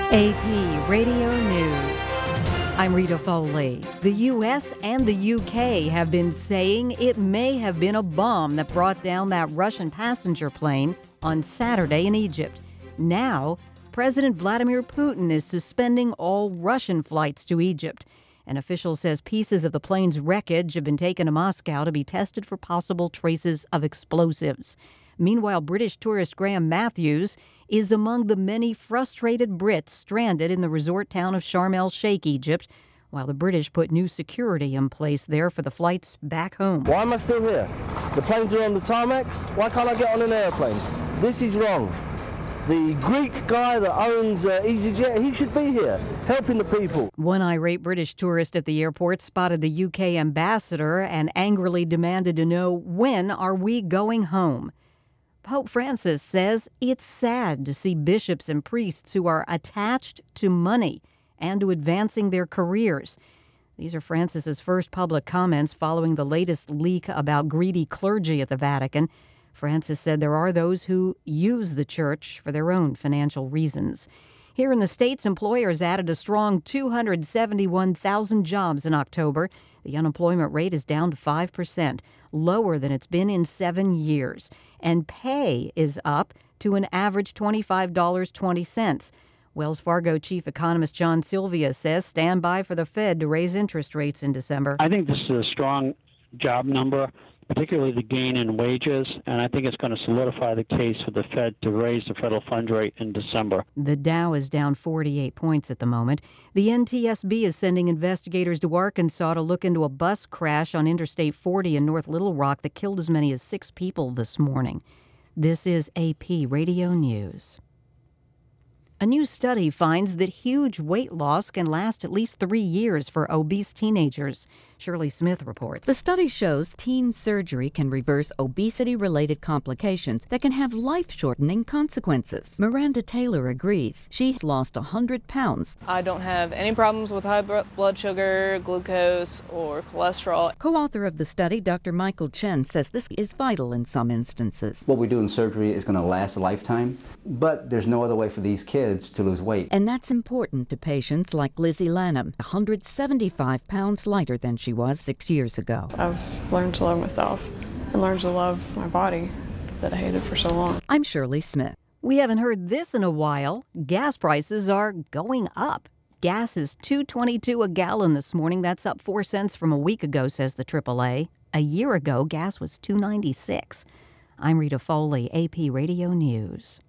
AP Radio News. I'm Rita Foley. The U.S. and the U.K. have been saying it may have been a bomb that brought down that Russian passenger plane on Saturday in Egypt. Now, President Vladimir Putin is suspending all Russian flights to Egypt. An official says pieces of the plane's wreckage have been taken to Moscow to be tested for possible traces of explosives. Meanwhile, British tourist Graham Matthews is among the many frustrated Brits stranded in the resort town of Sharm el-Sheikh, Egypt, while the British put new security in place there for the flights back home. Why am I still here? The planes are on the tarmac. Why can't I get on an airplane? This is wrong. The Greek guy that owns EasyJet, he should be here, helping the people. One irate British tourist at the airport spotted the UK ambassador and angrily demanded to know, when are we going home? Pope Francis says it's sad to see bishops and priests who are attached to money and to advancing their careers. These are Francis's first public comments following the latest leak about greedy clergy at the Vatican. Francis said there are those who use the church for their own financial reasons. Here in the States, employers added a strong 271,000 jobs in October. The unemployment rate is down to 5%, lower than it's been in 7 years. And pay is up to an average $25.20. Wells Fargo chief economist John Sylvia says stand by for the Fed to raise interest rates in December. I think this is a strong job number, particularly the gain in wages, and I think it's going to solidify the case for the Fed to raise the federal funds rate in December. The Dow is down 48 points at the moment. The NTSB is sending investigators to Arkansas to look into a bus crash on Interstate 40 in North Little Rock that killed as many as 6 people this morning. This is AP Radio News. A new study finds that huge weight loss can last at least 3 years for obese teenagers. Shirley Smith reports. The study shows teen surgery can reverse obesity-related complications that can have life-shortening consequences. Miranda Taylor agrees. She's lost 100 pounds. I don't have any problems with high blood sugar, glucose, or cholesterol. Co-author of the study, Dr. Michael Chen, says this is vital in some instances. What we do in surgery is going to last a lifetime, but there's no other way for these kids to lose weight. And that's important to patients like Lizzie Lanham, 175 pounds lighter than she was 6 years ago. I've learned to love myself and learned to love my body that I hated for so long. I'm Shirley Smith. We haven't heard this in a while. Gas prices are going up. Gas is $2.22 a gallon this morning. That's up 4 cents from a week ago, says the AAA. A year ago, gas was $2.96. I'm Rita Foley, AP Radio News.